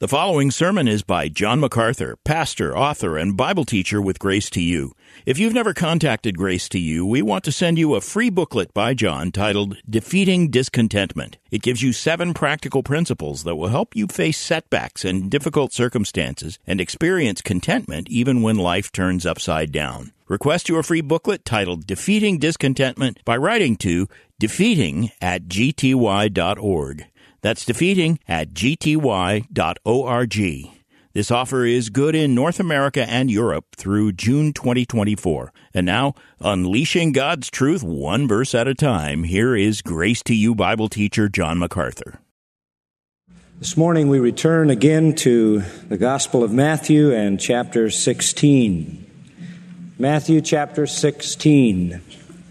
The following sermon is by John MacArthur, pastor, author, and Bible teacher with Grace to You. If you've never contacted Grace to You, we want to send you a free booklet by John titled Defeating Discontentment. It gives you 7 practical principles that will help you face setbacks and difficult circumstances and experience contentment even when life turns upside down. Request your free booklet titled Defeating Discontentment by writing to defeating@gty.org. That's defeating@gty.org. This offer is good in North America and Europe through June 2024. And now, unleashing God's truth one verse at a time, here is Grace to You Bible teacher John MacArthur. This morning we return again to the Gospel of Matthew and chapter 16. Matthew chapter 16.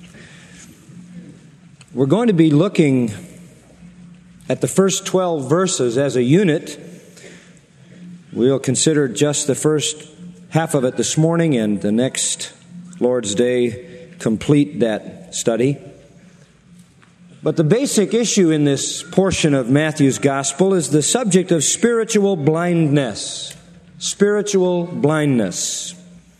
We're going to be looking at the first 12 verses as a unit. We'll consider just the first half of it this morning, and the next Lord's Day complete that study. But the basic issue in this portion of Matthew's Gospel is the subject of spiritual blindness. Spiritual blindness.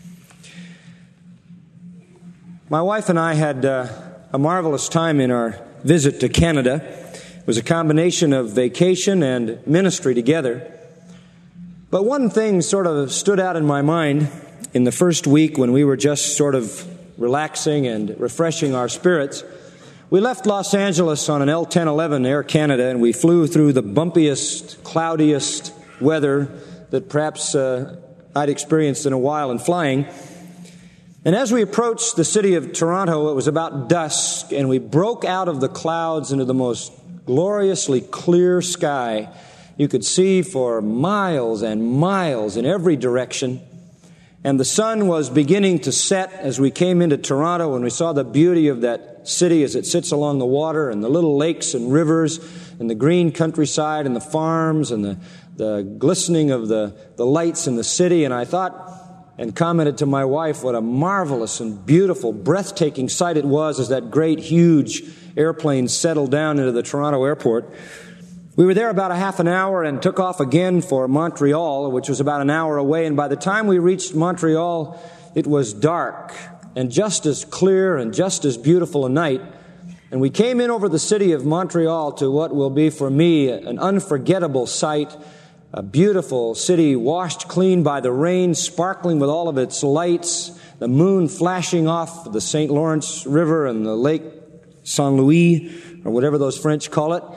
My wife and I had a marvelous time in our visit to Canada. It was a combination of vacation and ministry together. But one thing sort of stood out in my mind in the first week when we were just sort of relaxing and refreshing our spirits. We left Los Angeles on an L-1011 Air Canada, and we flew through the bumpiest, cloudiest weather that perhaps I'd experienced in a while in flying. And as we approached the city of Toronto, it was about dusk, and we broke out of the clouds into the most gloriously clear sky. You could see for miles and miles in every direction. And the sun was beginning to set as we came into Toronto, and we saw the beauty of that city as it sits along the water, and the little lakes and rivers, and the green countryside, and the farms, and the glistening of the lights in the city. And I thought and commented to my wife what a marvelous and beautiful, breathtaking sight it was as that great, huge airplane settled down into the Toronto airport. We were there about a half an hour and took off again for Montreal, which was about an hour away. And by the time we reached Montreal, it was dark and just as clear and just as beautiful a night. And we came in over the city of Montreal to what will be for me an unforgettable sight. A beautiful city washed clean by the rain, sparkling with all of its lights, the moon flashing off the St. Lawrence River and the Lake Saint Louis, or whatever those French call it.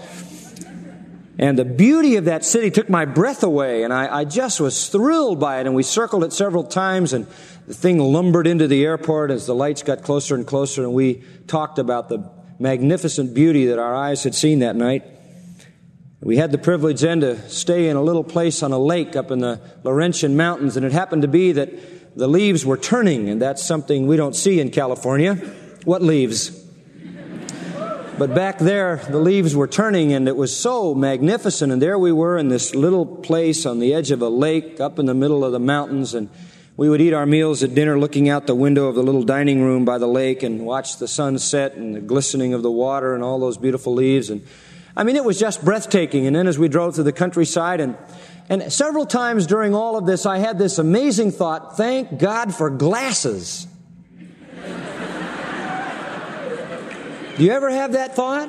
And the beauty of that city took my breath away, and I just was thrilled by it. And we circled it several times, and the thing lumbered into the airport as the lights got closer and closer, and we talked about the magnificent beauty that our eyes had seen that night. We had the privilege then to stay in a little place on a lake up in the Laurentian Mountains, and it happened to be that the leaves were turning, and that's something we don't see in California. What leaves? But back there, the leaves were turning, and it was so magnificent. And there we were in this little place on the edge of a lake up in the middle of the mountains. And we would eat our meals at dinner looking out the window of the little dining room by the lake and watch the sun set and the glistening of the water and all those beautiful leaves. And I mean, it was just breathtaking. And then as we drove through the countryside, and several times during all of this, I had this amazing thought, thank God for glasses. Do you ever have that thought?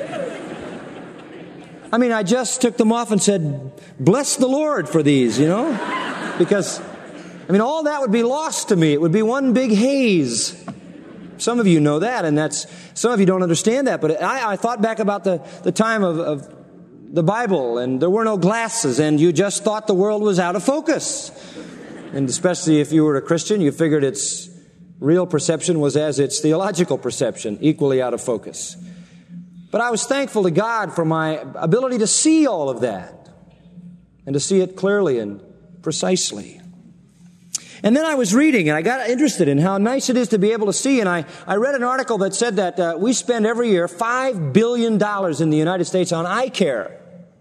I mean, I just took them off and said, bless the Lord for these, because, I mean, all that would be lost to me. It would be one big haze. Some of you know that, and some of you don't understand that, but I thought back about the time of the Bible, and there were no glasses, and you just thought the world was out of focus. And especially if you were a Christian, you figured its real perception was as its theological perception, equally out of focus. But I was thankful to God for my ability to see all of that, and to see it clearly and precisely. And then I was reading, and I got interested in how nice it is to be able to see, and I read an article that said that we spend every year $5 billion in the United States on eye care.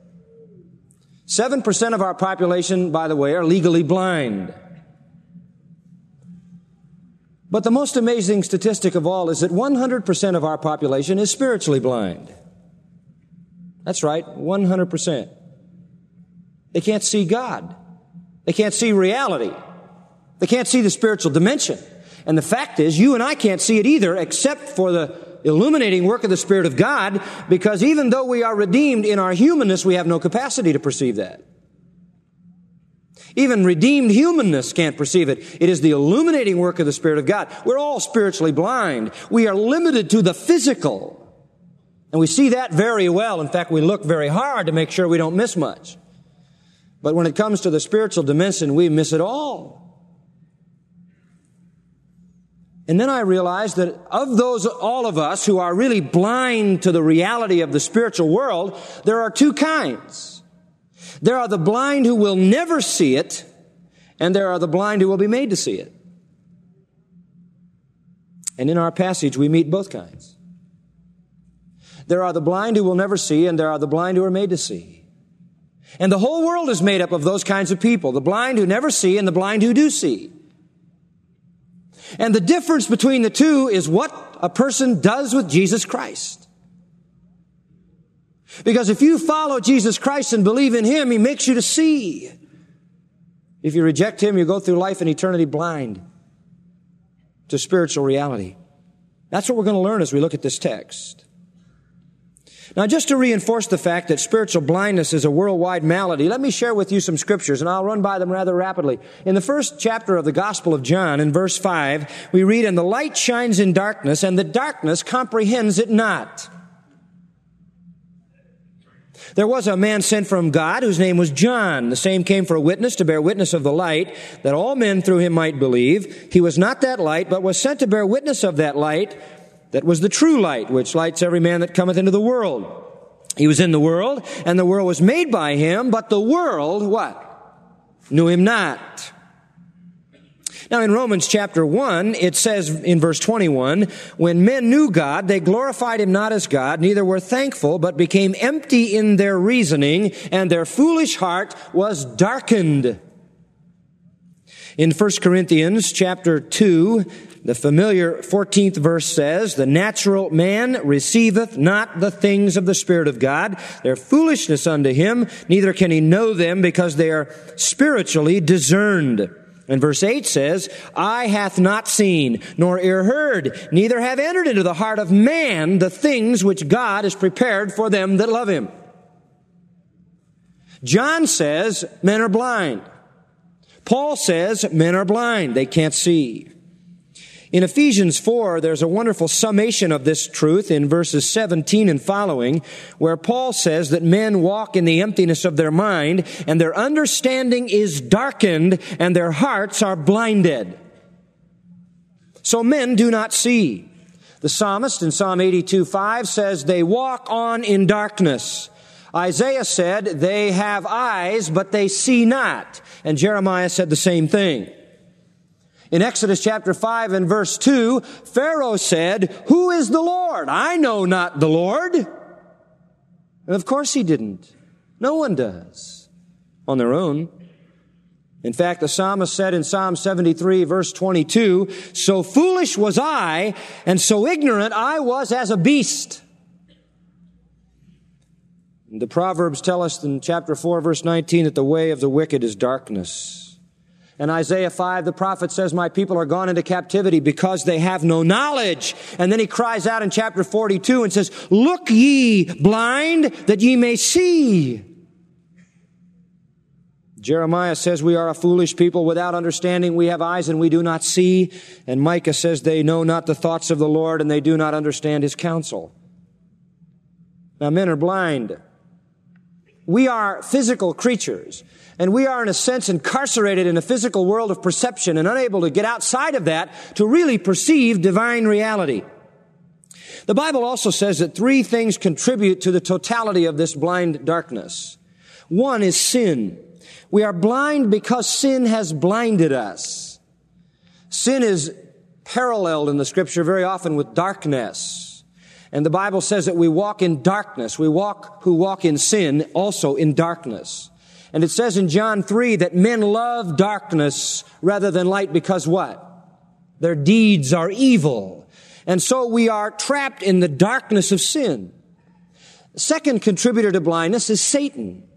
7% of our population, by the way, are legally blind. But the most amazing statistic of all is that 100% of our population is spiritually blind. That's right, 100%. They can't see God. They can't see reality. They can't see the spiritual dimension. And the fact is, you and I can't see it either, except for the illuminating work of the Spirit of God, because even though we are redeemed in our humanness, we have no capacity to perceive that. Even redeemed humanness can't perceive it. It is the illuminating work of the Spirit of God. We're all spiritually blind. We are limited to the physical. And we see that very well. In fact, we look very hard to make sure we don't miss much. But when it comes to the spiritual dimension, we miss it all. And then I realized that of those, all of us who are really blind to the reality of the spiritual world, there are two kinds. There are the blind who will never see it, and there are the blind who will be made to see it. And in our passage, we meet both kinds. There are the blind who will never see, and there are the blind who are made to see. And the whole world is made up of those kinds of people, the blind who never see and the blind who do see. And the difference between the two is what a person does with Jesus Christ. Because if you follow Jesus Christ and believe in Him, He makes you to see. If you reject Him, you go through life and eternity blind to spiritual reality. That's what we're going to learn as we look at this text. Now, just to reinforce the fact that spiritual blindness is a worldwide malady, let me share with you some scriptures, and I'll run by them rather rapidly. In the first chapter of the Gospel of John, in verse 5, we read, "And the light shines in darkness, and the darkness comprehends it not." There was a man sent from God whose name was John. The same came for a witness, to bear witness of the light, that all men through him might believe. He was not that light, but was sent to bear witness of that light, that was the true light, which lights every man that cometh into the world. He was in the world, and the world was made by Him, but the world, what? Knew Him not. Now in Romans chapter 1, it says in verse 21, "When men knew God, they glorified Him not as God, neither were thankful, but became empty in their reasoning, and their foolish heart was darkened." In 1 Corinthians chapter 2, the familiar 14th verse says, "The natural man receiveth not the things of the Spirit of God. They're foolishness unto him, neither can he know them, because they are spiritually discerned." And verse 8 says, "Eye hath not seen, nor ear heard, neither have entered into the heart of man the things which God has prepared for them that love Him." John says men are blind. Paul says men are blind. They can't see. In Ephesians 4, there's a wonderful summation of this truth in verses 17 and following, where Paul says that men walk in the emptiness of their mind, and their understanding is darkened, and their hearts are blinded. So men do not see. The psalmist in Psalm 82:5 says, "They walk on in darkness." Isaiah said, "They have eyes, but they see not." And Jeremiah said the same thing. In Exodus chapter 5 and verse 2, Pharaoh said, "Who is the Lord? I know not the Lord." And of course he didn't. No one does on their own. In fact, the psalmist said in Psalm 73 verse 22, "So foolish was I, and so ignorant I was as a beast." And the Proverbs tell us in chapter 4 verse 19 that the way of the wicked is darkness. In Isaiah 5, the prophet says, "My people are gone into captivity because they have no knowledge." And then he cries out in chapter 42 and says, "Look ye blind, that ye may see." Jeremiah says, "We are a foolish people without understanding. We have eyes and we do not see." And Micah says, "They know not the thoughts of the Lord, and they do not understand His counsel." Now men are blind. We are physical creatures, and we are in a sense incarcerated in a physical world of perception and unable to get outside of that to really perceive divine reality. The Bible also says that three things contribute to the totality of this blind darkness. One is sin. We are blind because sin has blinded us. Sin is paralleled in the Scripture very often with darkness. And the Bible says that we walk in darkness. Who walk in sin also in darkness. And it says in John 3 that men love darkness rather than light because what? Their deeds are evil. And so we are trapped in the darkness of sin. The second contributor to blindness is Satan.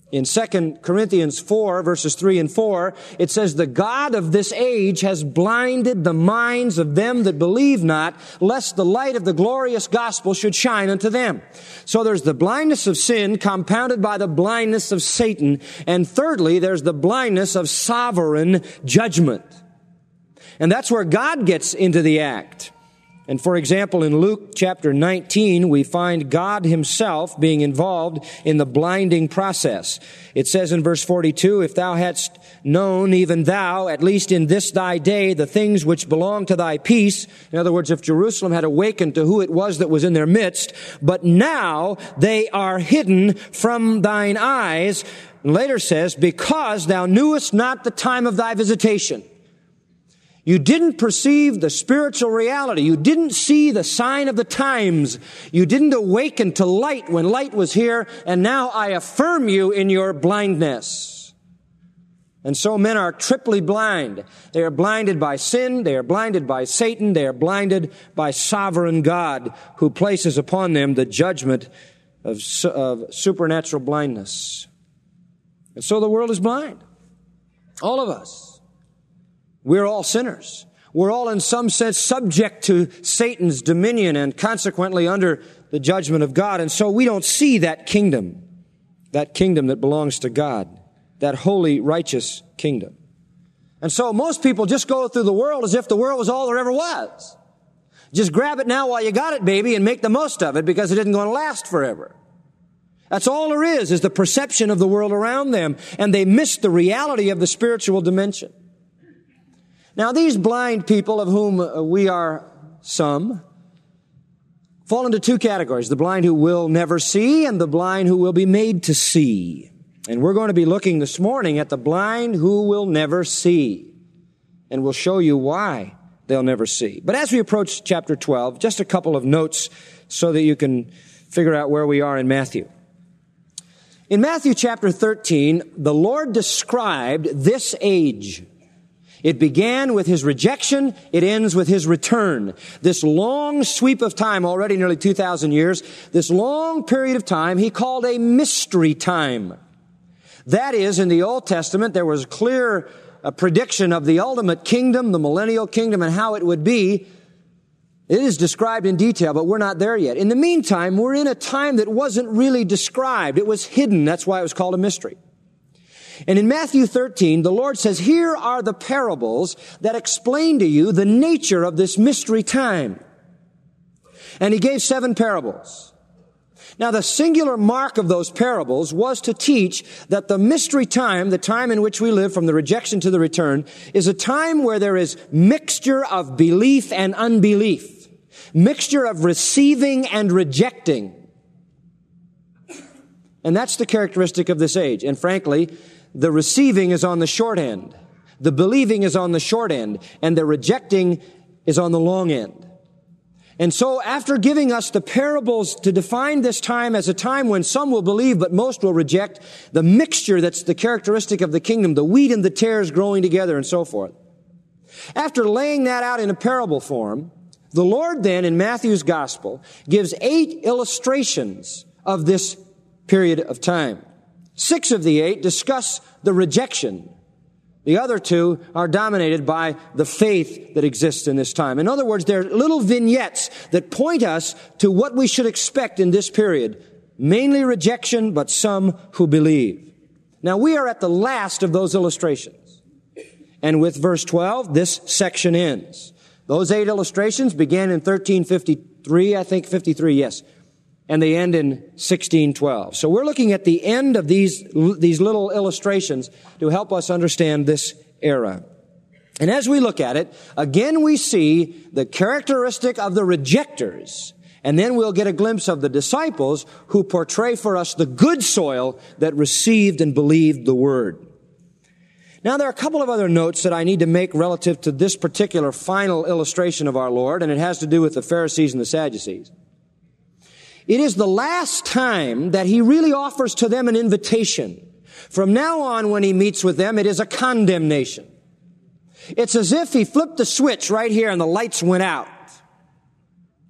In 2 Corinthians 4, verses 3 and 4, it says, "The God of this age has blinded the minds of them that believe not, lest the light of the glorious gospel should shine unto them." So there's the blindness of sin compounded by the blindness of Satan. And thirdly, there's the blindness of sovereign judgment. And that's where God gets into the act. And for example, in Luke chapter 19, we find God himself being involved in the blinding process. It says in verse 42, "If thou hadst known, even thou, at least in this thy day, the things which belong to thy peace," in other words, if Jerusalem had awakened to who it was that was in their midst, "but now they are hidden from thine eyes," and later says, "because thou knewest not the time of thy visitation." You didn't perceive the spiritual reality. You didn't see the sign of the times. You didn't awaken to light when light was here, and now I affirm you in your blindness. And so men are triply blind. They are blinded by sin, they are blinded by Satan, they are blinded by sovereign God, who places upon them the judgment of supernatural blindness. And so the world is blind. All of us. We're all sinners. We're all in some sense subject to Satan's dominion and consequently under the judgment of God. And so we don't see that kingdom that belongs to God, that holy, righteous kingdom. And so most people just go through the world as if the world was all there ever was. Just grab it now while you got it, baby, and make the most of it because it isn't going to last forever. That's all there is the perception of the world around them, and they miss the reality of the spiritual dimension. Now, these blind people, of whom we are some, fall into two categories: the blind who will never see and the blind who will be made to see. And we're going to be looking this morning at the blind who will never see. And we'll show you why they'll never see. But as we approach chapter 12, just a couple of notes so that you can figure out where we are in Matthew. In Matthew chapter 13, the Lord described this age. It began with his rejection. It ends with his return. This long sweep of time, already nearly 2,000 years, this long period of time, he called a mystery time. That is, in the Old Testament, there was clear prediction of the ultimate kingdom, the millennial kingdom, and how it would be. It is described in detail, but we're not there yet. In the meantime, we're in a time that wasn't really described. It was hidden. That's why it was called a mystery. And in Matthew 13, the Lord says, here are the parables that explain to you the nature of this mystery time. And he gave 7 parables. Now, the singular mark of those parables was to teach that the mystery time, the time in which we live from the rejection to the return, is a time where there is mixture of belief and unbelief, mixture of receiving and rejecting. And that's the characteristic of this age. And frankly, the receiving is on the short end. The believing is on the short end. And the rejecting is on the long end. And so after giving us the parables to define this time as a time when some will believe but most will reject, the mixture that's the characteristic of the kingdom, the wheat and the tares growing together and so forth. After laying that out in a parable form, the Lord then in Matthew's gospel gives 8 illustrations of this period of time. 6 of the 8 discuss the rejection. The other 2 are dominated by the faith that exists in this time. In other words, they're little vignettes that point us to what we should expect in this period. Mainly rejection, but some who believe. Now, we are at the last of those illustrations. And with verse 12, this section ends. Those 8 illustrations began in 1353, I think 53, yes. And they end in 1612. So we're looking at the end of these little illustrations to help us understand this era. And as we look at it, again we see the characteristic of the rejectors. And then we'll get a glimpse of the disciples who portray for us the good soil that received and believed the word. Now there are a couple of other notes that I need to make relative to this particular final illustration of our Lord, and it has to do with the Pharisees and the Sadducees. It is the last time that he really offers to them an invitation. From now on, when he meets with them, it is a condemnation. It's as if he flipped the switch right here and the lights went out.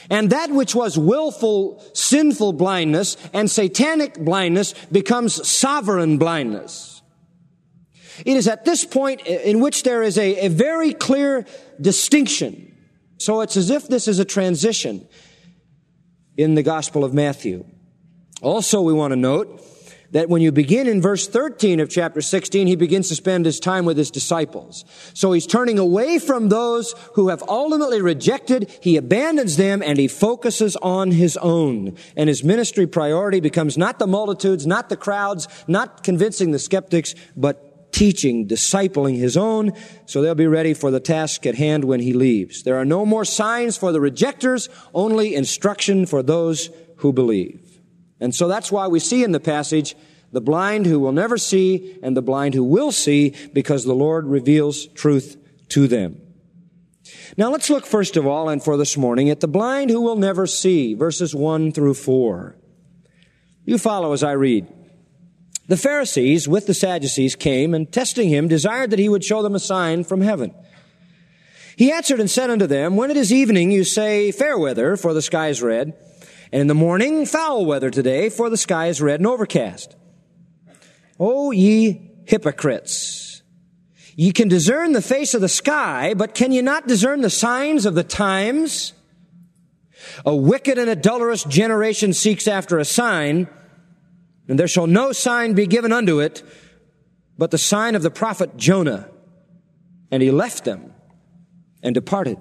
And that which was willful, sinful blindness and satanic blindness becomes sovereign blindness. It is at this point in which there is a very clear distinction. So it's as if this is a transition in the Gospel of Matthew. Also, we want to note that when you begin in verse 13 of chapter 16, he begins to spend his time with his disciples. So he's turning away from those who have ultimately rejected. He abandons them and he focuses on his own. And his ministry priority becomes not the multitudes, not the crowds, not convincing the skeptics, but teaching, discipling his own, so they'll be ready for the task at hand when he leaves. There are no more signs for the rejectors, only instruction for those who believe. And so that's why we see in the passage the blind who will never see and the blind who will see, because the Lord reveals truth to them. Now let's look first of all, and for this morning, at the blind who will never see, verses 1 through 4. You follow as I read. The Pharisees with the Sadducees came, and testing him, desired that he would show them a sign from heaven. He answered and said unto them, When it is evening, you say, Fair weather, for the sky is red. And in the morning, foul weather today, for the sky is red and overcast. O ye hypocrites! Ye can discern the face of the sky, but can ye not discern the signs of the times? A wicked and adulterous generation seeks after a sign, and there shall no sign be given unto it, but the sign of the prophet Jonah. And he left them and departed.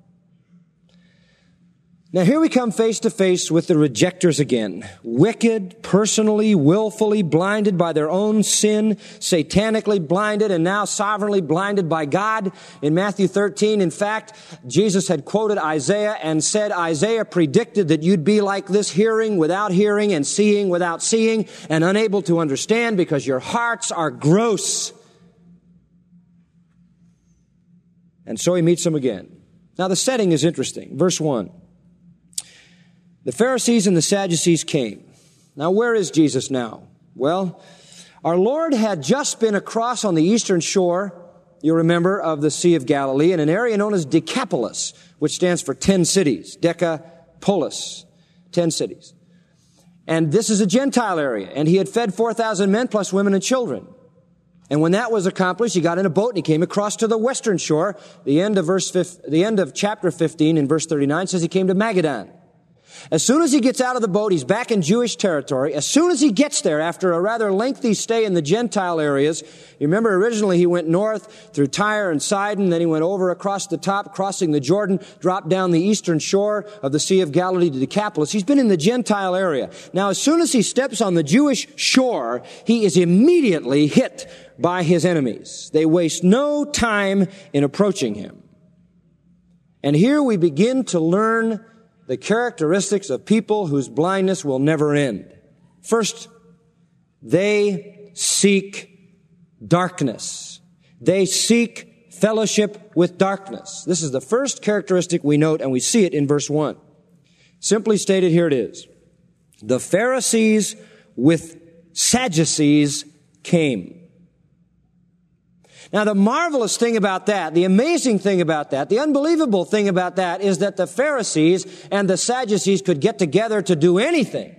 Now here we come face to face with the rejectors again. Wicked, personally, willfully blinded by their own sin, satanically blinded, and now sovereignly blinded by God. In Matthew 13, in fact, Jesus had quoted Isaiah and said, Isaiah predicted that you'd be like this, hearing without hearing and seeing without seeing and unable to understand because your hearts are gross. And so he meets them again. Now the setting is interesting. Verse 1. The Pharisees and the Sadducees came. Now, where is Jesus now? Well, our Lord had just been across on the eastern shore, you remember, of the Sea of Galilee, in an area known as Decapolis, which stands for 10 cities. Decapolis, 10 cities. And this is a Gentile area, and he had fed 4,000 men plus women and children. And when that was accomplished, he got in a boat and he came across to the western shore. The end of chapter 15 in verse 39 says he came to Magadan. As soon as he gets out of the boat, he's back in Jewish territory. As soon as he gets there, after a rather lengthy stay in the Gentile areas, you remember originally he went north through Tyre and Sidon, then he went over across the top, crossing the Jordan, dropped down the eastern shore of the Sea of Galilee to Decapolis. He's been in the Gentile area. Now, as soon as he steps on the Jewish shore, he is immediately hit by his enemies. They waste no time in approaching him. And here we begin to learn the characteristics of people whose blindness will never end. First, they seek darkness. They seek fellowship with darkness. This is the first characteristic we note, and we see it in verse 1. Simply stated, here it is. The Pharisees with Sadducees came. Now, the marvelous thing about that, the amazing thing about that, the unbelievable thing about that is that the Pharisees and the Sadducees could get together to do anything.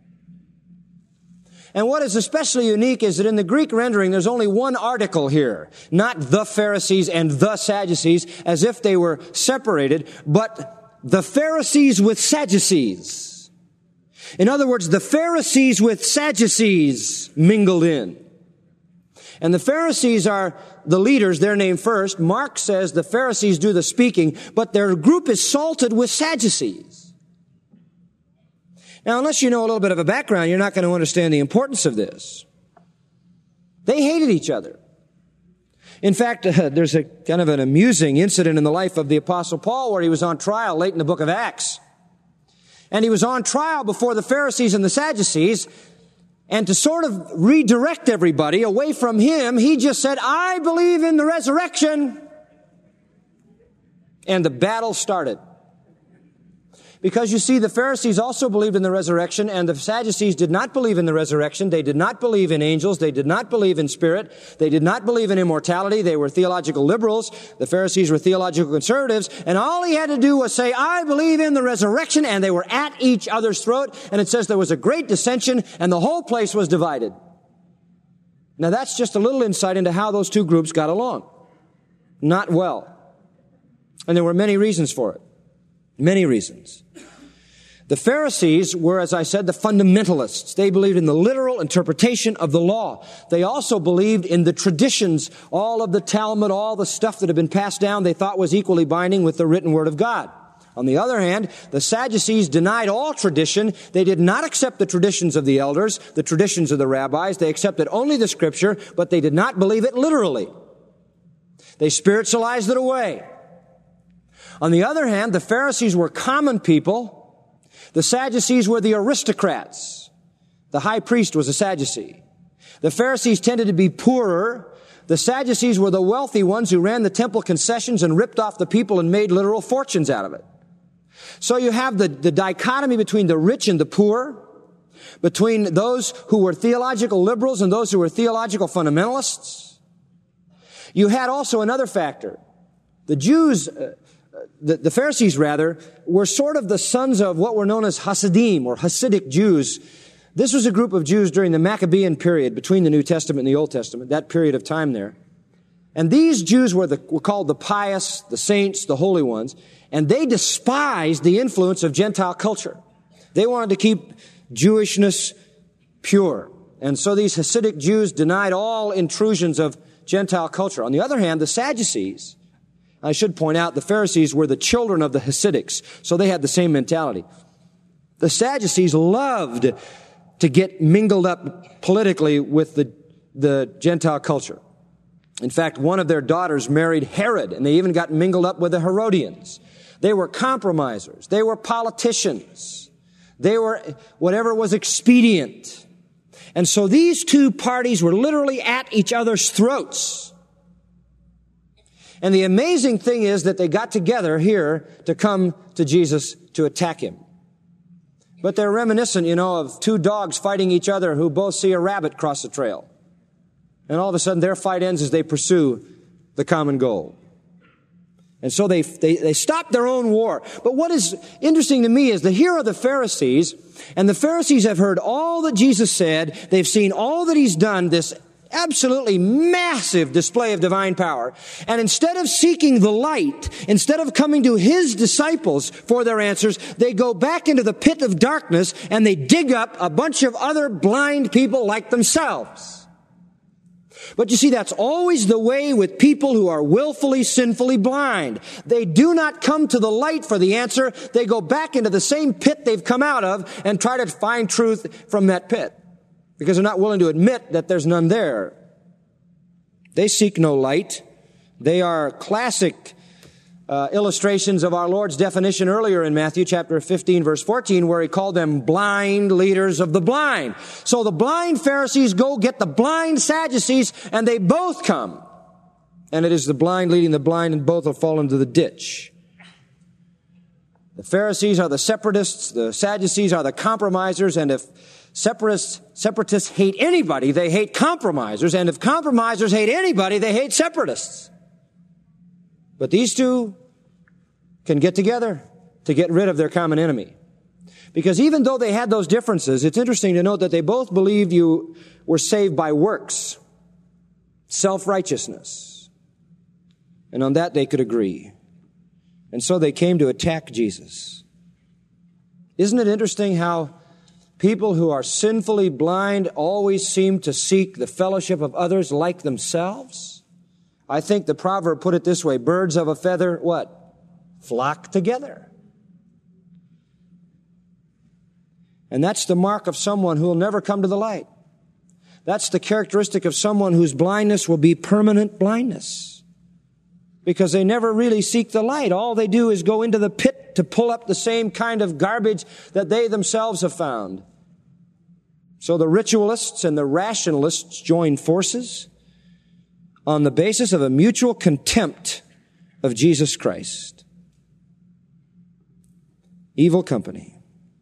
And what is especially unique is that in the Greek rendering, there's only one article here, not the Pharisees and the Sadducees, as if they were separated, but the Pharisees with Sadducees. In other words, the Pharisees with Sadducees mingled in. And the Pharisees are the leaders, they're named first. Mark says the Pharisees do the speaking, but their group is salted with Sadducees. Now, unless you know a little bit of a background, you're not going to understand the importance of this. They hated each other. In fact, there's a kind of an amusing incident in the life of the Apostle Paul where he was on trial late in the book of Acts. And he was on trial before the Pharisees and the Sadducees. And to sort of redirect everybody away from him, he just said, I believe in the resurrection. And the battle started. Because you see, the Pharisees also believed in the resurrection, and the Sadducees did not believe in the resurrection. They did not believe in angels. They did not believe in spirit. They did not believe in immortality. They were theological liberals. The Pharisees were theological conservatives. And all he had to do was say, I believe in the resurrection, and they were at each other's throat. And it says there was a great dissension, and the whole place was divided. Now that's just a little insight into how those two groups got along. Not well. And there were many reasons for it. Many reasons. The Pharisees were, as I said, the fundamentalists. They believed in the literal interpretation of the law. They also believed in the traditions, all of the Talmud, all the stuff that had been passed down they thought was equally binding with the written word of God. On the other hand, the Sadducees denied all tradition. They did not accept the traditions of the elders, the traditions of the rabbis. They accepted only the Scripture, but they did not believe it literally. They spiritualized it away. On the other hand, the Pharisees were common people. The Sadducees were the aristocrats. The high priest was a Sadducee. The Pharisees tended to be poorer. The Sadducees were the wealthy ones who ran the temple concessions and ripped off the people and made literal fortunes out of it. So you have the dichotomy between the rich and the poor, between those who were theological liberals and those who were theological fundamentalists. You had also another factor. The Jews, the Pharisees rather, were sort of the sons of what were known as Hasidim or Hasidic Jews. This was a group of Jews during the Maccabean period between the New Testament and the Old Testament, that period of time there. And these Jews were called the pious, the saints, the holy ones, and they despised the influence of Gentile culture. They wanted to keep Jewishness pure. And so these Hasidic Jews denied all intrusions of Gentile culture. On the other hand, the Sadducees, I should point out, the Pharisees were the children of the Hasidics, so they had the same mentality. The Sadducees loved to get mingled up politically with the Gentile culture. In fact, one of their daughters married Herod, and they even got mingled up with the Herodians. They were compromisers. They were politicians. They were whatever was expedient. And so these two parties were literally at each other's throats. And the amazing thing is that they got together here to come to Jesus to attack him. But they're reminiscent, of two dogs fighting each other who both see a rabbit cross the trail. And all of a sudden their fight ends as they pursue the common goal. And so they stop their own war. But what is interesting to me is that here are the Pharisees, and the Pharisees have heard all that Jesus said. They've seen all that he's done, this absolutely massive display of divine power. And instead of seeking the light, instead of coming to his disciples for their answers, they go back into the pit of darkness and they dig up a bunch of other blind people like themselves. But you see, that's always the way with people who are willfully, sinfully blind. They do not come to the light for the answer. They go back into the same pit they've come out of and try to find truth from that pit, because they're not willing to admit that there's none there. They seek no light. They are classic illustrations of our Lord's definition earlier in Matthew chapter 15, verse 14, where he called them blind leaders of the blind. So the blind Pharisees go get the blind Sadducees, and they both come. And it is the blind leading the blind, and both will fall into the ditch. The Pharisees are the separatists, the Sadducees are the compromisers, and if separatists hate anybody, they hate compromisers, and if compromisers hate anybody, they hate separatists. But these two can get together to get rid of their common enemy. Because even though they had those differences, it's interesting to note that they both believed you were saved by works, self-righteousness. And on that they could agree. And so they came to attack Jesus. Isn't it interesting how people who are sinfully blind always seem to seek the fellowship of others like themselves? I think the proverb put it this way: birds of a feather, what? Flock together. And that's the mark of someone who will never come to the light. That's the characteristic of someone whose blindness will be permanent blindness. Because they never really seek the light. All they do is go into the pit to pull up the same kind of garbage that they themselves have found. So the ritualists and the rationalists join forces on the basis of a mutual contempt of Jesus Christ. Evil company.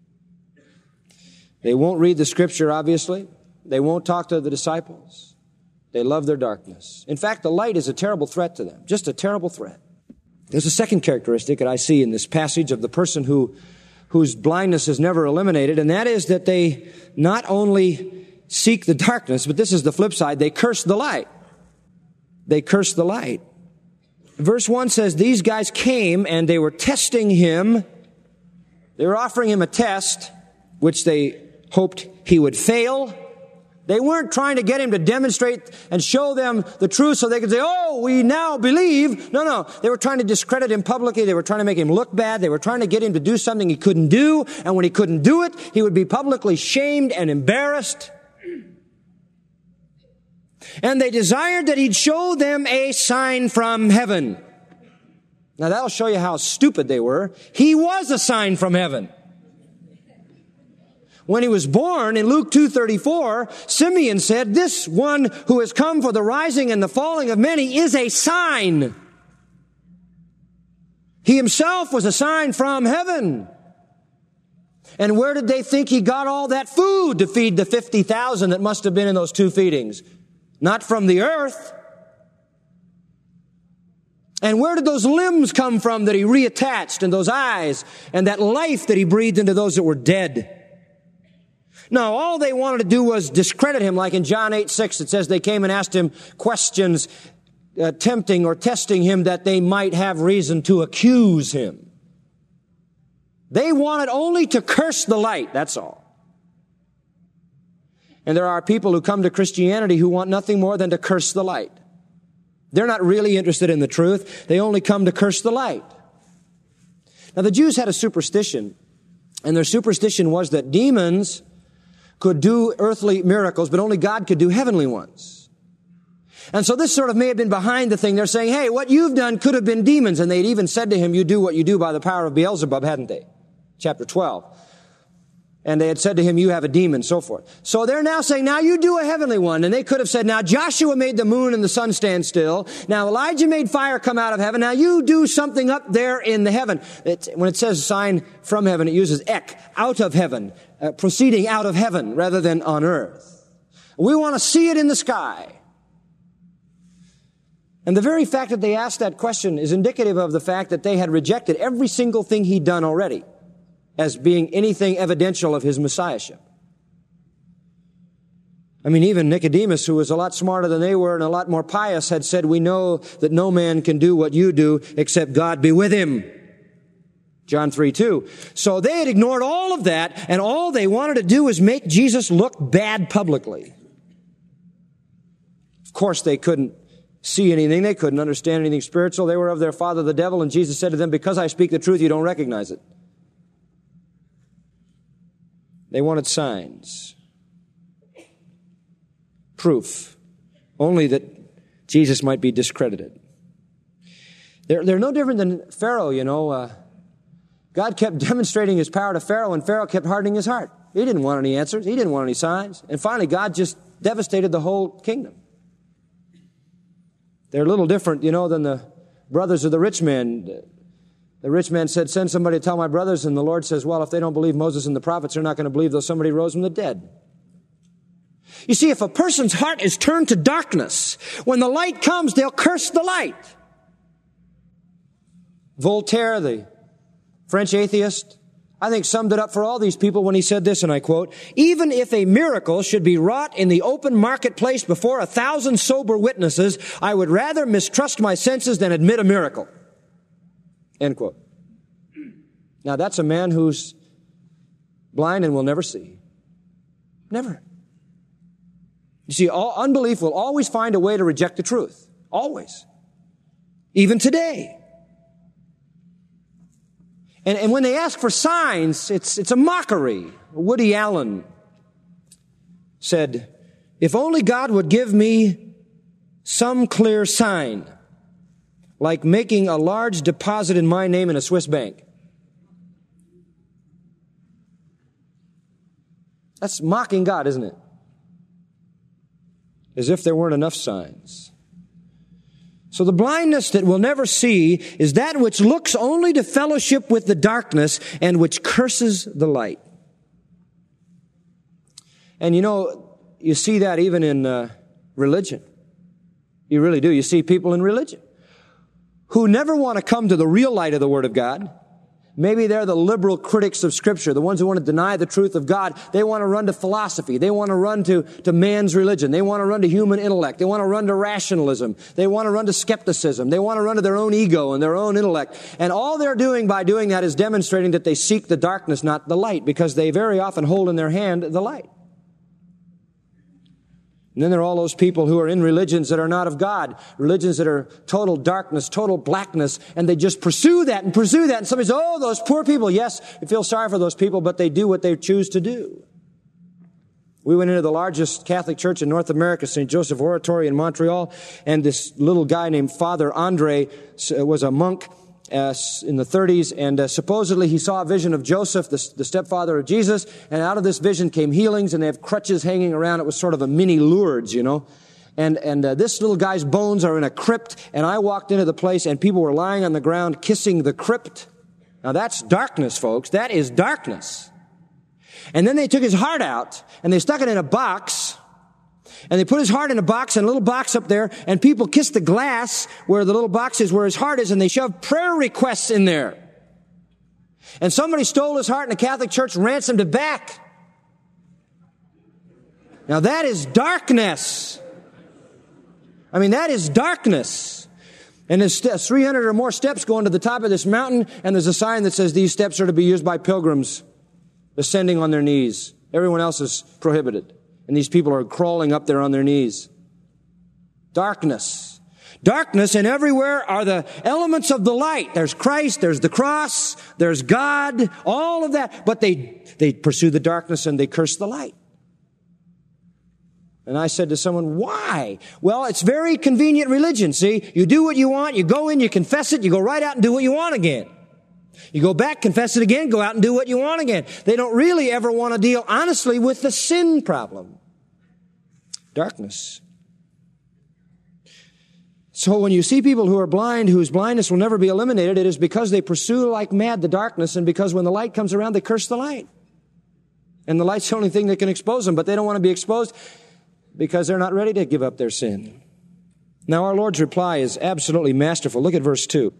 They won't read the Scripture, obviously. They won't talk to the disciples. They love their darkness. In fact, the light is a terrible threat to them, just a terrible threat. There's a second characteristic that I see in this passage of the person whose blindness is never eliminated, and that is that they not only seek the darkness, but this is the flip side, they curse the light. They curse the light. Verse 1 says, these guys came and they were testing him. They were offering him a test, which they hoped he would fail. They weren't trying to get him to demonstrate and show them the truth so they could say, oh, we now believe. No. They were trying to discredit him publicly. They were trying to make him look bad. They were trying to get him to do something he couldn't do. And when he couldn't do it, he would be publicly shamed and embarrassed. And they desired that he'd show them a sign from heaven. Now that'll show you how stupid they were. He was a sign from heaven. When he was born, in Luke 2:34, Simeon said, this one who has come for the rising and the falling of many is a sign. He himself was a sign from heaven. And where did they think he got all that food to feed the 50,000 that must have been in those two feedings? Not from the earth. And where did those limbs come from that he reattached, and those eyes, and that life that he breathed into those that were dead? No, all they wanted to do was discredit him, like in John 8:6, it says they came and asked him questions, tempting or testing him that they might have reason to accuse him. They wanted only to curse the light, that's all. And there are people who come to Christianity who want nothing more than to curse the light. They're not really interested in the truth. They only come to curse the light. Now, the Jews had a superstition, and their superstition was that demons could do earthly miracles, but only God could do heavenly ones. And so this sort of may have been behind the thing. They're saying, hey, what you've done could have been demons. And they'd even said to him, you do what you do by the power of Beelzebub, hadn't they? Chapter 12. And they had said to him, you have a demon, so forth. So they're now saying, now you do a heavenly one. And they could have said, now Joshua made the moon and the sun stand still. Now Elijah made fire come out of heaven. Now you do something up there in the heaven. When it says sign from heaven, it uses ek, out of heaven, proceeding out of heaven rather than on earth. We want to see it in the sky. And the very fact that they asked that question is indicative of the fact that they had rejected every single thing he'd done already as being anything evidential of his messiahship. I mean, even Nicodemus, who was a lot smarter than they were and a lot more pious, had said, we know that no man can do what you do except God be with him. John 3:2. So they had ignored all of that, and all they wanted to do was make Jesus look bad publicly. Of course, they couldn't see anything. They couldn't understand anything spiritual. They were of their father, the devil, and Jesus said to them, because I speak the truth, you don't recognize it. They wanted signs. Proof. Only that Jesus might be discredited. They're no different than Pharaoh, you know. God kept demonstrating his power to Pharaoh, and Pharaoh kept hardening his heart. He didn't want any answers. He didn't want any signs. And finally, God just devastated the whole kingdom. They're a little different, you know, than the brothers of the rich man. The rich man said, send somebody to tell my brothers. And the Lord says, well, if they don't believe Moses and the prophets, they're not going to believe though somebody rose from the dead. You see, if a person's heart is turned to darkness, when the light comes, they'll curse the light. Voltaire, the French atheist, I think summed it up for all these people when he said this, and I quote, even if a miracle should be wrought in the open marketplace before 1,000 sober witnesses, I would rather mistrust my senses than admit a miracle. End quote. Now that's a man who's blind and will never see. Never. You see, unbelief will always find a way to reject the truth. Always. Even today. And when they ask for signs, it's a mockery. Woody Allen said, if only God would give me some clear sign, like making a large deposit in my name in a Swiss bank. That's mocking God, isn't it? As if there weren't enough signs. So the blindness that we'll never see is that which looks only to fellowship with the darkness and which curses the light. And you see that even in religion. You really do. You see people in religion who never want to come to the real light of the Word of God. Maybe they're the liberal critics of Scripture, the ones who want to deny the truth of God. They want to run to philosophy. They want to run to man's religion. They want to run to human intellect. They want to run to rationalism. They want to run to skepticism. They want to run to their own ego and their own intellect. And all they're doing by doing that is demonstrating that they seek the darkness, not the light, because they very often hold in their hand the light. And then there are all those people who are in religions that are not of God, religions that are total darkness, total blackness, and they just pursue that. And somebody says, oh, those poor people. Yes, you feel sorry for those people, but they do what they choose to do. We went into the largest Catholic church in North America, St. Joseph Oratory in Montreal, and this little guy named Father Andre was a monk in the 30s, and supposedly he saw a vision of Joseph, the stepfather of Jesus, and out of this vision came healings, and they have crutches hanging around. It was sort of a mini Lourdes, And this little guy's bones are in a crypt, and I walked into the place, and people were lying on the ground kissing the crypt. Now that's darkness, folks. That is darkness. And then they took his heart out, and they stuck it in a box, and they put his heart in a box, and a little box up there, and people kissed the glass where the little box is, where his heart is, and they shoved prayer requests in there. And somebody stole his heart, and the Catholic Church ransomed it back. Now that is darkness. I mean, that is darkness. And there's 300 or more steps going to the top of this mountain, and there's a sign that says these steps are to be used by pilgrims ascending on their knees. Everyone else is prohibited. And these people are crawling up there on their knees. Darkness. Darkness, and everywhere are the elements of the light. There's Christ, there's the cross, there's God, all of that. But they pursue the darkness and they curse the light. And I said to someone, why? Well, it's very convenient religion, see? You do what you want, you go in, you confess it, you go right out and do what you want again. You go back, confess it again, go out and do what you want again. They don't really ever want to deal honestly with the sin problem. Darkness. So when you see people who are blind, whose blindness will never be eliminated, it is because they pursue like mad the darkness, and because when the light comes around, they curse the light. And the light's the only thing that can expose them, but they don't want to be exposed because they're not ready to give up their sin. Now our Lord's reply is absolutely masterful. Look at verse 2.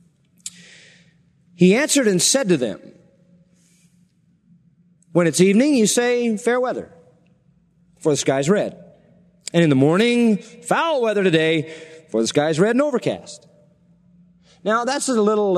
He answered and said to them, when it's evening, you say fair weather, for the sky's red. And in the morning, foul weather today, for the sky's red and overcast. Now that's a little,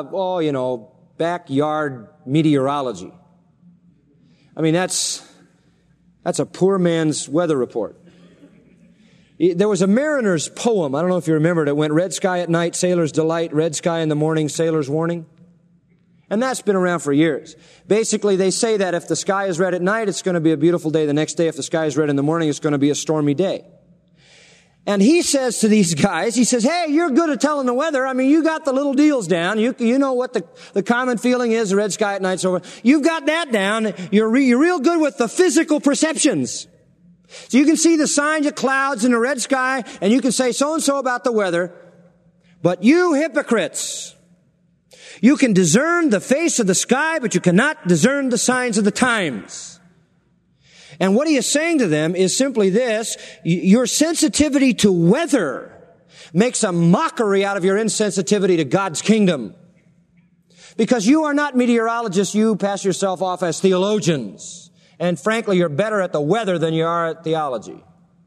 backyard meteorology. I mean, that's a poor man's weather report. There was a mariner's poem, I don't know if you remember it, it went red sky at night, sailor's delight, red sky in the morning, sailor's warning. And that's been around for years. Basically, they say that if the sky is red at night, it's going to be a beautiful day the next day. If the sky is red in the morning, it's going to be a stormy day. And he says to these guys, he says, hey, you're good at telling the weather. I mean, you got the little deals down. You know what the common feeling is, the red sky at night, so forth. You've got that down. You're real good with the physical perceptions. So you can see the signs of clouds in the red sky, and you can say so-and-so about the weather. But you hypocrites, you can discern the face of the sky, but you cannot discern the signs of the times. And what he is saying to them is simply this: your sensitivity to weather makes a mockery out of your insensitivity to God's kingdom. Because you are not meteorologists, you pass yourself off as theologians. And frankly, you're better at the weather than you are at theology.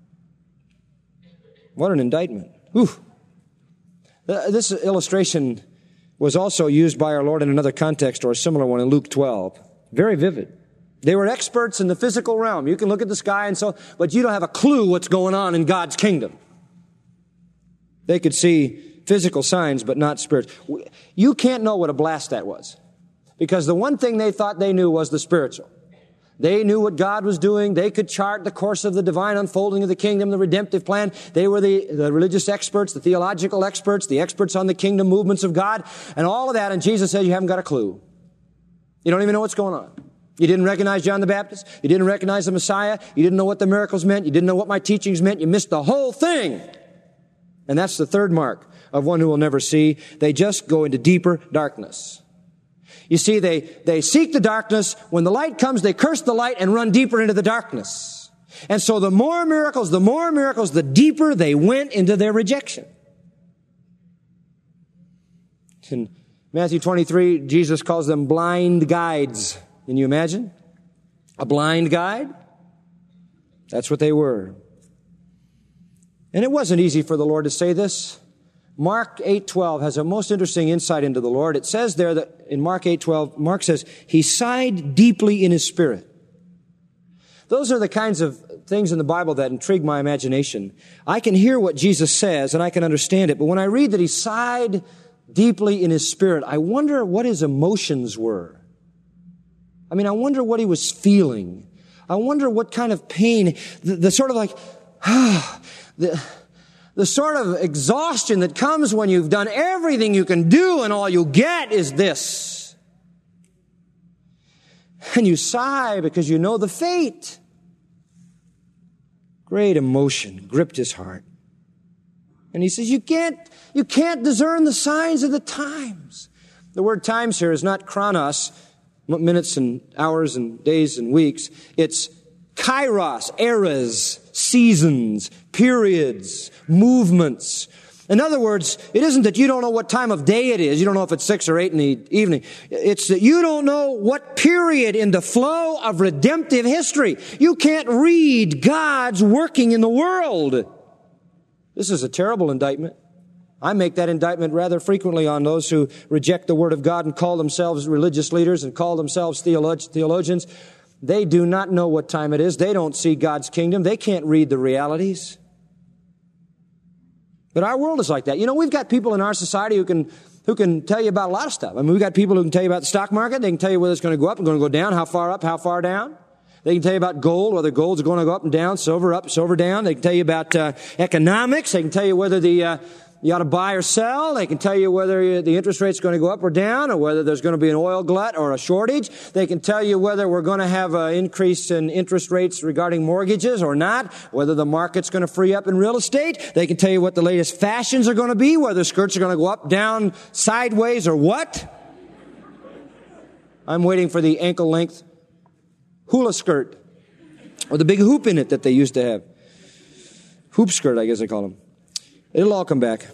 What an indictment. Whew. This illustration was also used by our Lord in another context, or a similar one in Luke 12. Very vivid. They were experts in the physical realm. You can look at the sky and so, but you don't have a clue what's going on in God's kingdom. They could see physical signs, but not spiritual. You can't know what a blast that was, because the one thing they thought they knew was the spiritual. They knew what God was doing. They could chart the course of the divine unfolding of the kingdom, the redemptive plan. They were the religious experts, the theological experts, the experts on the kingdom movements of God, and all of that. And Jesus said, you haven't got a clue. You don't even know what's going on. You didn't recognize John the Baptist. You didn't recognize the Messiah. You didn't know what the miracles meant. You didn't know what my teachings meant. You missed the whole thing. And that's the third mark of one who will never see. They just go into deeper darkness. You see, they seek the darkness. When the light comes, they curse the light and run deeper into the darkness. And so the more miracles, the deeper they went into their rejection. In Matthew 23, Jesus calls them blind guides. Can you imagine? A blind guide? That's what they were. And it wasn't easy for the Lord to say this. Mark 8:12 has a most interesting insight into the Lord. It says there that in Mark 8:12, Mark says, He sighed deeply in His spirit. Those are the kinds of things in the Bible that intrigue my imagination. I can hear what Jesus says and I can understand it, but when I read that He sighed deeply in His spirit, I wonder what His emotions were. I wonder what He was feeling. I wonder what kind of pain, the sort of like, the sort of exhaustion that comes when you've done everything you can do and all you get is this. And you sigh because you know the fate. Great emotion gripped His heart. And He says, you can't discern the signs of the times. The word times here is not chronos, minutes and hours and days and weeks. It's kairos, eras, seasons, periods, movements. In other words, it isn't that you don't know what time of day it is. You don't know if it's 6 or 8 in the evening. It's that you don't know what period in the flow of redemptive history. You can't read God's working in the world. This is a terrible indictment. I make that indictment rather frequently on those who reject the Word of God and call themselves religious leaders and call themselves theologians. They do not know what time it is. They don't see God's kingdom. They can't read the realities. But our world is like that. We've got people in our society who can tell you about a lot of stuff. We've got people who can tell you about the stock market. They can tell you whether it's going to go up and going to go down, how far up, how far down. They can tell you about gold, whether gold's going to go up and down, silver up, silver down. They can tell you about economics. They can tell you whether you ought to buy or sell. They can tell you whether the interest rate's going to go up or down, or whether there's going to be an oil glut or a shortage. They can tell you whether we're going to have an increase in interest rates regarding mortgages or not, whether the market's going to free up in real estate. They can tell you what the latest fashions are going to be, whether skirts are going to go up, down, sideways, or what. I'm waiting for the ankle-length hula skirt, or the big hoop in it that they used to have. Hoop skirt, I guess they call them. It'll all come back.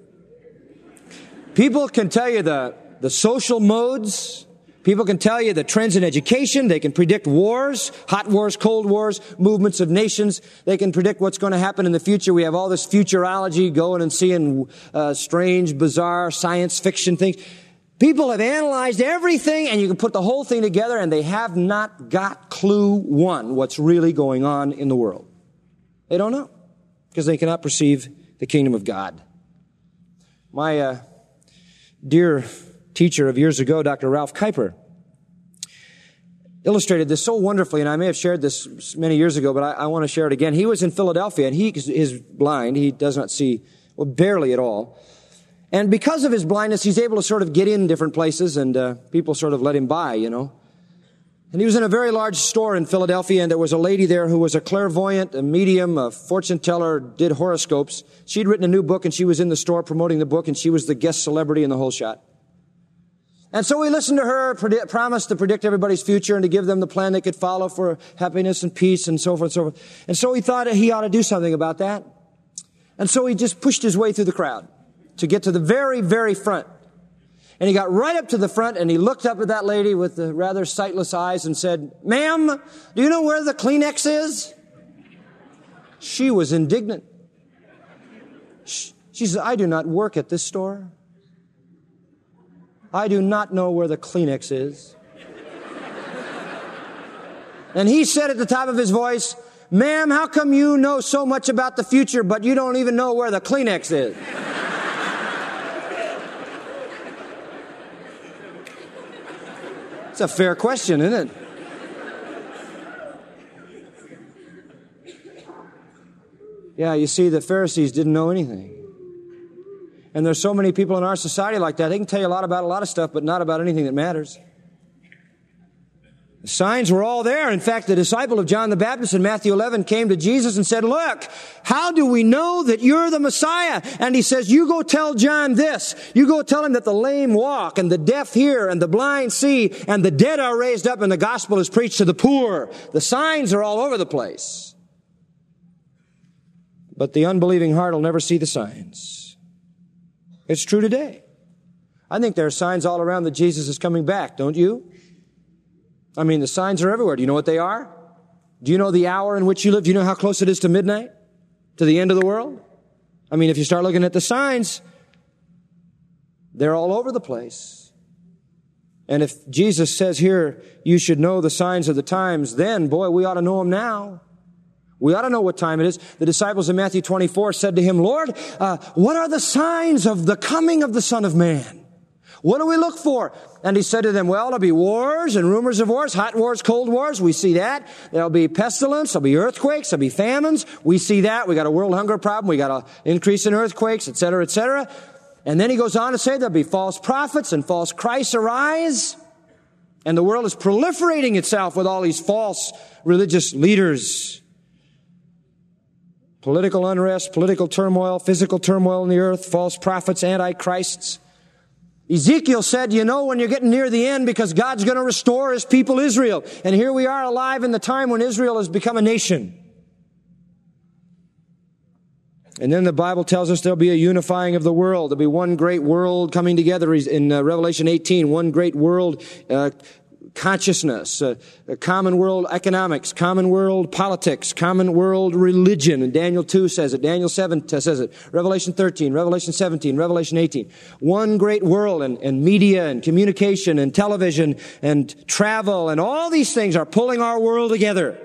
People can tell you the social modes. People can tell you the trends in education. They can predict wars, hot wars, cold wars, movements of nations. They can predict what's going to happen in the future. We have all this futurology, going and seeing strange, bizarre science fiction things. People have analyzed everything, and you can put the whole thing together, and they have not got clue one what's really going on in the world. They don't know, because they cannot perceive the kingdom of God. My dear teacher of years ago, Dr. Ralph Kuyper, illustrated this so wonderfully, and I may have shared this many years ago, but I want to share it again. He was in Philadelphia, and he is blind. He does not see, barely at all. And because of his blindness, he's able to sort of get in different places, and people sort of let him by, And he was in a very large store in Philadelphia, and there was a lady there who was a clairvoyant, a medium, a fortune teller, did horoscopes. She'd written a new book, and she was in the store promoting the book, and she was the guest celebrity in the whole shot. And so he listened to her, promised to predict everybody's future and to give them the plan they could follow for happiness and peace and so forth and so forth. And so he thought he ought to do something about that. And so he just pushed his way through the crowd to get to the very, very front. And he got right up to the front, and he looked up at that lady with the rather sightless eyes and said, "Ma'am, do you know where the Kleenex is?" She was indignant. She said, "I do not work at this store. I do not know where the Kleenex is." And he said at the top of his voice, "Ma'am, how come you know so much about the future, but you don't even know where the Kleenex is?" It's a fair question, isn't it? Yeah, you see, the Pharisees didn't know anything. And there's so many people in our society like that. They can tell you a lot about a lot of stuff, but not about anything that matters. The signs were all there. In fact, the disciple of John the Baptist in Matthew 11 came to Jesus and said, look, how do we know that you're the Messiah? And he says, you go tell John this. You go tell him that the lame walk and the deaf hear and the blind see and the dead are raised up and the gospel is preached to the poor. The signs are all over the place. But the unbelieving heart will never see the signs. It's true today. I think there are signs all around that Jesus is coming back, don't you? I mean, the signs are everywhere. Do you know what they are? Do you know the hour in which you live? Do you know how close it is to midnight? To the end of the world? I mean, if you start looking at the signs, they're all over the place. And if Jesus says here, you should know the signs of the times, then, boy, we ought to know them now. We ought to know what time it is. The disciples in Matthew 24 said to him, Lord, what are the signs of the coming of the Son of Man? What do we look for? And he said to them, well, there'll be wars and rumors of wars, hot wars, cold wars. We see that. There'll be pestilence. There'll be earthquakes. There'll be famines. We see that. We got a world hunger problem. We got an increase in earthquakes, et cetera, et cetera. And then he goes on to say there'll be false prophets and false Christs arise. And the world is proliferating itself with all these false religious leaders. Political unrest, political turmoil, physical turmoil in the earth, false prophets, antichrists. Ezekiel said, you know when you're getting near the end because God's going to restore His people Israel. And here we are alive in the time when Israel has become a nation. And then the Bible tells us there'll be a unifying of the world. There'll be one great world coming together in Revelation 18, one great world consciousness, common world economics, common world politics, common world religion. And Daniel 2 says it. Daniel 7 says it. Revelation 13, Revelation 17, Revelation 18. One great world and media and communication and television and travel and all these things are pulling our world together.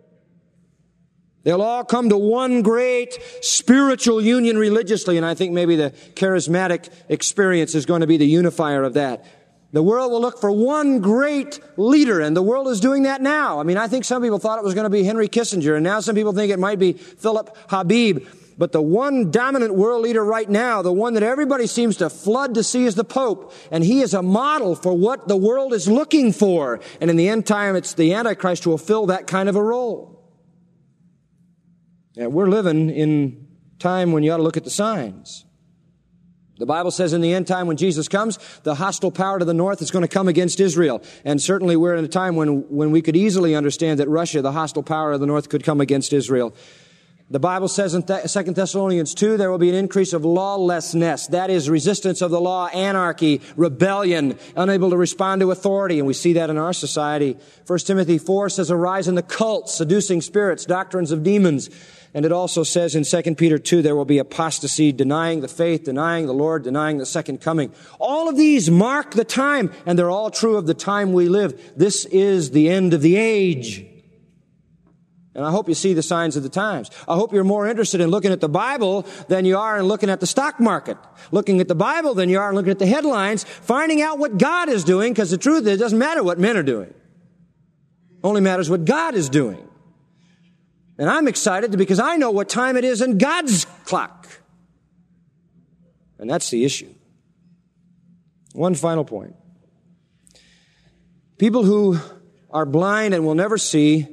They'll all come to one great spiritual union religiously, and I think maybe the charismatic experience is going to be the unifier of that. The world will look for one great leader, and the world is doing that now. I mean, I think some people thought it was going to be Henry Kissinger, and now some people think it might be Philip Habib. But the one dominant world leader right now, the one that everybody seems to flood to see, is the Pope. And he is a model for what the world is looking for. And in the end time, it's the Antichrist who will fill that kind of a role. And we're living in time when you ought to look at the signs. The Bible says in the end time when Jesus comes, the hostile power to the north is going to come against Israel. And certainly we're in a time when we could easily understand that Russia, the hostile power of the north, could come against Israel. The Bible says in 2 Thessalonians 2, there will be an increase of lawlessness. That is resistance of the law, anarchy, rebellion, unable to respond to authority. And we see that in our society. 1 Timothy 4 says, a rise in the cults, seducing spirits, doctrines of demons. And it also says in 2 Peter 2, there will be apostasy, denying the faith, denying the Lord, denying the second coming. All of these mark the time, and they're all true of the time we live. This is the end of the age. And I hope you see the signs of the times. I hope you're more interested in looking at the Bible than you are in looking at the stock market. Looking at the Bible than you are in looking at the headlines, finding out what God is doing, because the truth is it doesn't matter what men are doing. It only matters what God is doing. And I'm excited because I know what time it is in God's clock. And that's the issue. One final point. People who are blind and will never see,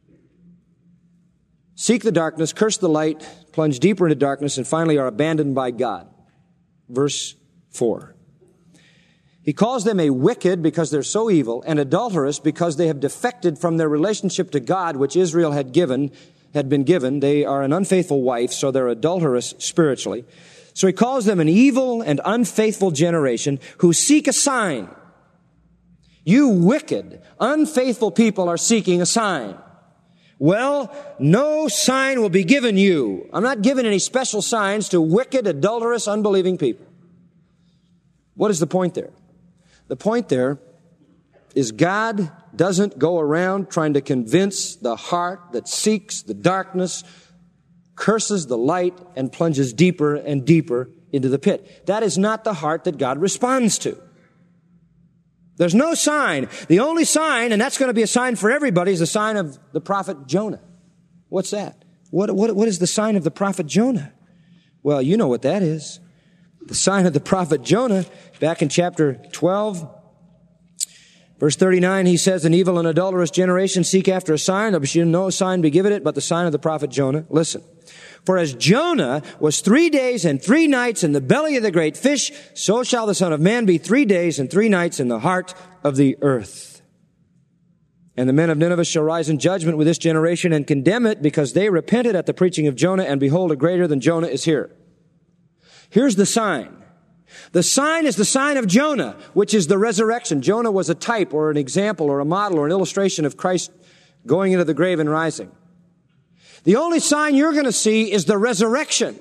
seek the darkness, curse the light, plunge deeper into darkness, and finally are abandoned by God. Verse 4. He calls them a wicked because they're so evil, and adulterous because they have defected from their relationship to God, which Israel had been given. They are an unfaithful wife, so they're adulterous spiritually. So he calls them an evil and unfaithful generation who seek a sign. You wicked, unfaithful people are seeking a sign. Well, no sign will be given you. I'm not giving any special signs to wicked, adulterous, unbelieving people. What is the point there? The point there is God doesn't go around trying to convince the heart that seeks the darkness, curses the light, and plunges deeper and deeper into the pit. That is not the heart that God responds to. There's no sign. The only sign, and that's going to be a sign for everybody, is the sign of the prophet Jonah. What's that? What is the sign of the prophet Jonah? Well, you know what that is. The sign of the prophet Jonah, back in chapter 12, Verse 39, he says, an evil and adulterous generation seek after a sign. There shall no sign be given it but the sign of the prophet Jonah. Listen. For as Jonah was 3 days and 3 nights in the belly of the great fish, so shall the Son of Man be 3 days and 3 nights in the heart of the earth. And the men of Nineveh shall rise in judgment with this generation and condemn it, because they repented at the preaching of Jonah, and behold, a greater than Jonah is here. Here's the sign. The sign is the sign of Jonah, which is the resurrection. Jonah was a type or an example or a model or an illustration of Christ going into the grave and rising. The only sign you're going to see is the resurrection.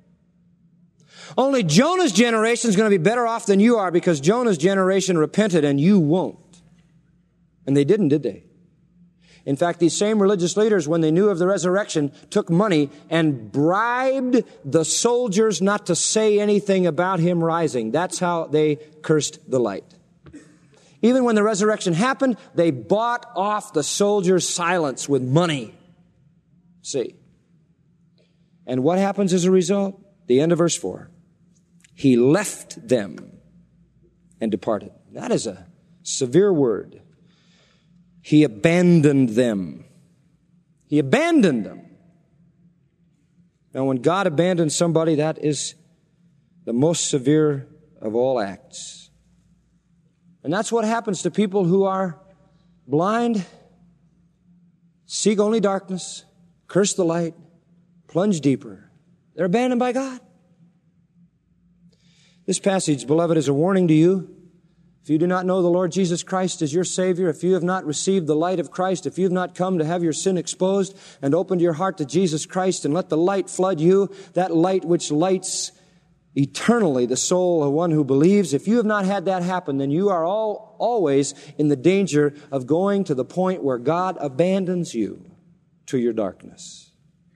Only Jonah's generation is going to be better off than you are, because Jonah's generation repented and you won't. And they didn't, did they? In fact, these same religious leaders, when they knew of the resurrection, took money and bribed the soldiers not to say anything about him rising. That's how they cursed the light. Even when the resurrection happened, they bought off the soldiers' silence with money. See. And what happens as a result? The end of verse 4. He left them and departed. That is a severe word. He abandoned them. He abandoned them. Now, when God abandons somebody, that is the most severe of all acts. And that's what happens to people who are blind, seek only darkness, curse the light, plunge deeper. They're abandoned by God. This passage, beloved, is a warning to you. If you do not know the Lord Jesus Christ as your Savior, if you have not received the light of Christ, if you have not come to have your sin exposed and opened your heart to Jesus Christ and let the light flood you, that light which lights eternally the soul of one who believes, if you have not had that happen, then you are always in the danger of going to the point where God abandons you to your darkness.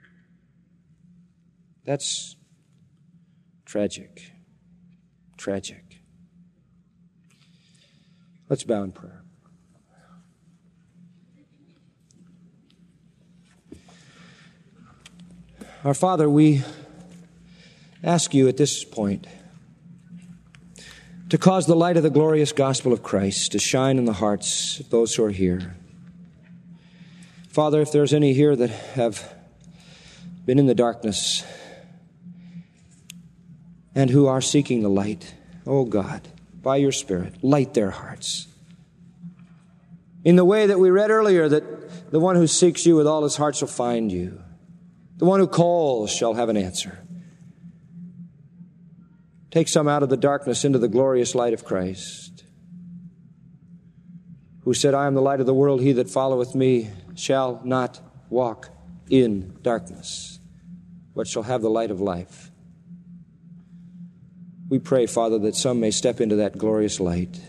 That's tragic. Tragic. Let's bow in prayer. Our Father, we ask you at this point to cause the light of the glorious gospel of Christ to shine in the hearts of those who are here. Father, if there's any here that have been in the darkness and who are seeking the light, oh God, by your Spirit, light their hearts. In the way that we read earlier, that the one who seeks you with all his heart shall find you. The one who calls shall have an answer. Take some out of the darkness into the glorious light of Christ, who said, I am the light of the world. He that followeth me shall not walk in darkness, but shall have the light of life. We pray, Father, that some may step into that glorious light.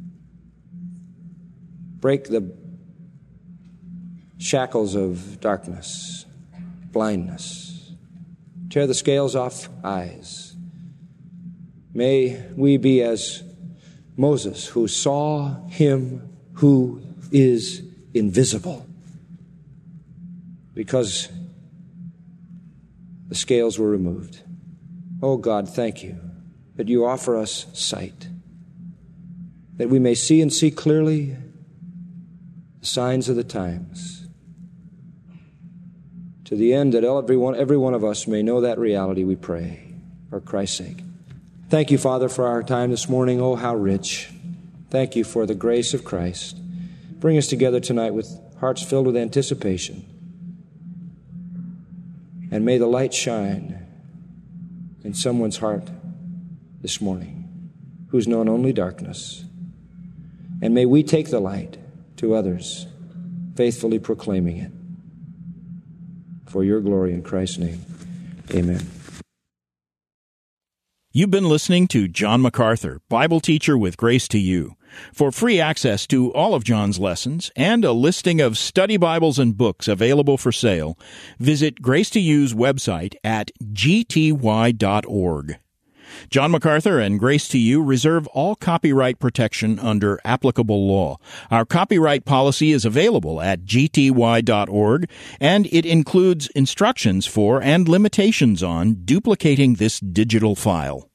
Break the shackles of darkness, blindness. Tear the scales off eyes. May we be as Moses, who saw him who is invisible, because the scales were removed. Oh God, thank you that you offer us sight, that we may see and see clearly the signs of the times, to the end that every one of us may know that reality, we pray, for Christ's sake. Thank you, Father, for our time this morning. Oh, how rich. Thank you for the grace of Christ. Bring us together tonight with hearts filled with anticipation. And may the light shine in someone's heart this morning who's known only darkness. And may we take the light to others, faithfully proclaiming it. For your glory in Christ's name, amen. You've been listening to John MacArthur, Bible teacher with Grace to You. For free access to all of John's lessons and a listing of study Bibles and books available for sale, visit Grace to You's website at gty.org. John MacArthur and Grace to You reserve all copyright protection under applicable law. Our copyright policy is available at gty.org, and it includes instructions for and limitations on duplicating this digital file.